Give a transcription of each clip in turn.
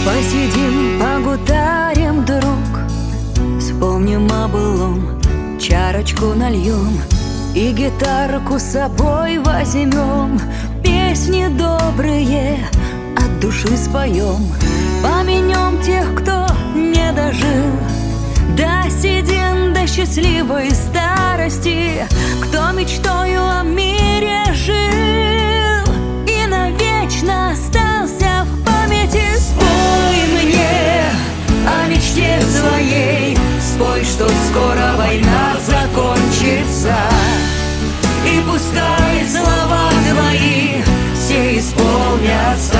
Посидим, погутарим, друг, вспомним о былом, чарочку нальем и гитарку с собой возьмем. Песни добрые от души споем, помянем тех, кто не дожил до седин, до счастливой старости, кто мечтою о мире жил и навечно остался в памяти. Спой мне о мечте своей, спой, что скоро война закончится, и пускай слова твои все исполнятся.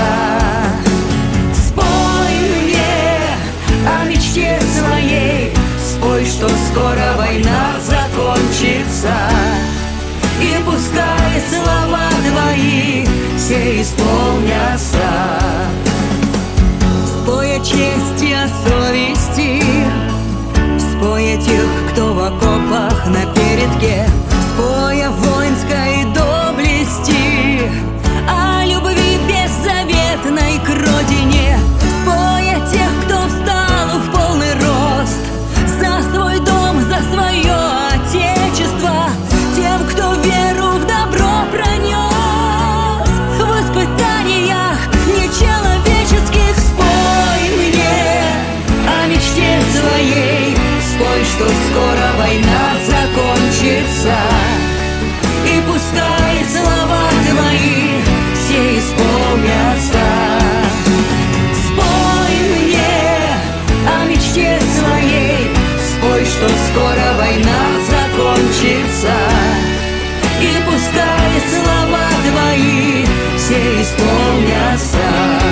Спой мне о мечте своей, спой, что скоро война закончится, и пускай слова твои все исполнятся. Спой о чести, о совести, спой о тех, кто в окопах на передке, спой о воинской доблести, о любви беззаветной к родине. Спой о тех, кто встал в полный рост за свой дом, за свое отечество, тем, кто веру в добро пронес в испытаниях нечеловеческих. Спой мне о мечте своей, спой, что скоро война закончится, и пускай слова твои все исполнятся. Спой мне о мечте своей, спой, что скоро война закончится, и пускай слова твои все исполнятся.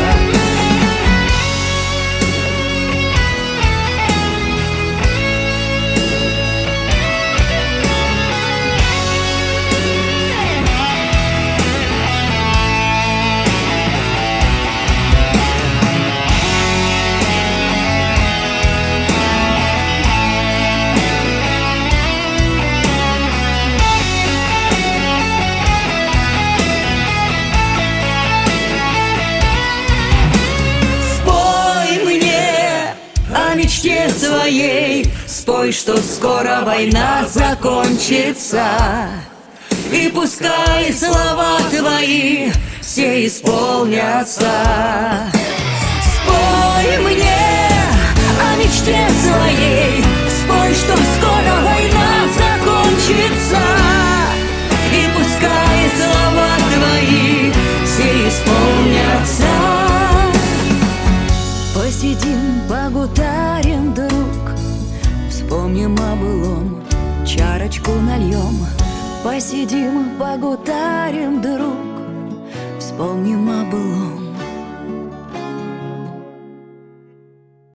Мечте своей, спой, что скоро война закончится, и пускай слова твои все исполнятся. Спой мне о мечте своей, спой, что скоро война закончится, и пускай слова твои все исполнятся. Посидим, погутарим, друг, вспомним о былом, чарочку нальем. Посидим, погутарим, друг, вспомним о былом.